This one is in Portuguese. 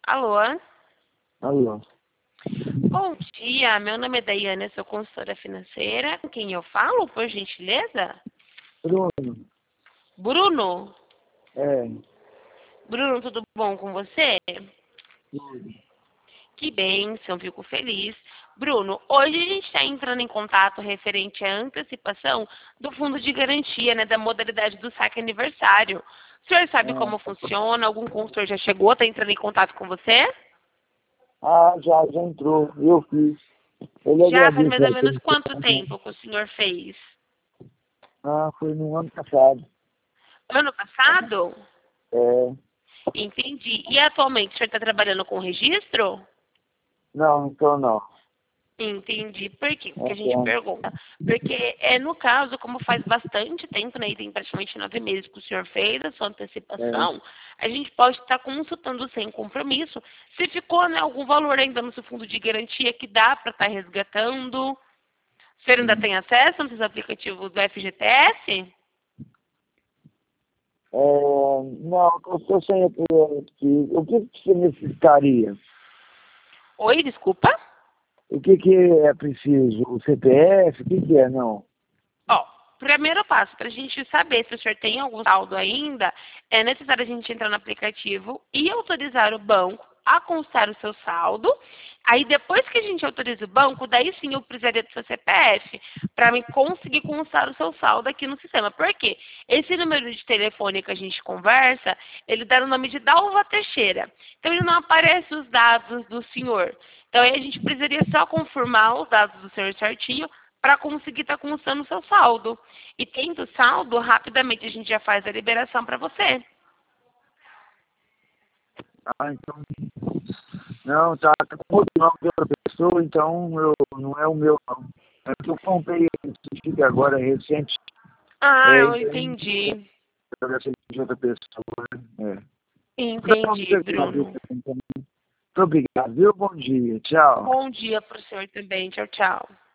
Alô? Alô. Bom dia, meu nome é Daiane, eu sou consultora financeira. Com quem eu falo, por gentileza? Bruno. Bruno? É. Bruno, tudo bom com você? Tudo. Que bênção, fico feliz. Bruno, hoje a gente está entrando em contato referente à antecipação do fundo de garantia, né, da modalidade do saque aniversário. O senhor sabe como funciona? Algum consultor já chegou, está entrando em contato com você? Já entrou. Eu fiz. Ele Já faz mais agradece ou aí menos pelo quanto programa. tempo que o senhor fez? Foi no ano passado. Ano passado? É. Entendi. E atualmente o senhor está trabalhando com registro? Não, então não. Entendi. Por quê? Porque a gente Então, pergunta. Porque, no caso, como faz bastante tempo, né, e tem praticamente 9 meses que o senhor fez a sua é. antecipação, a gente pode estar consultando sem compromisso se ficou, né, algum valor ainda no seu fundo de garantia que dá para estar resgatando. O senhor ainda tem acesso nos aplicativos do FGTS? Não, eu estou sem aqui. O que você necessitaria? Oi, desculpa? O que é preciso? O CPF? O que é, não? Ó, primeiro passo, para a gente saber se o senhor tem algum saldo ainda, é necessário a gente entrar no aplicativo e autorizar o banco a constar o seu saldo. Aí, depois que a gente autoriza o banco, daí sim eu precisaria do seu CPF para me conseguir constar o seu saldo aqui no sistema. Por quê? Esse número de telefone que a gente conversa, ele dá o nome de Dalva Teixeira. Então, ele não aparece os dados do senhor. Então, aí a gente precisaria só confirmar os dados do senhor certinho para conseguir estar constando o seu saldo. E tendo o saldo, rapidamente a gente já faz a liberação para você. Então. Não, tá com outro nome de outra pessoa, então não é o meu, não. É que eu comprei esse chip agora recente. Ah, eu Então, entendi. deve ser de outra pessoa, né? Não, Entendi, Bruno. muito obrigado, viu? Bom dia, tchau. Bom dia para o senhor também. Tchau, tchau.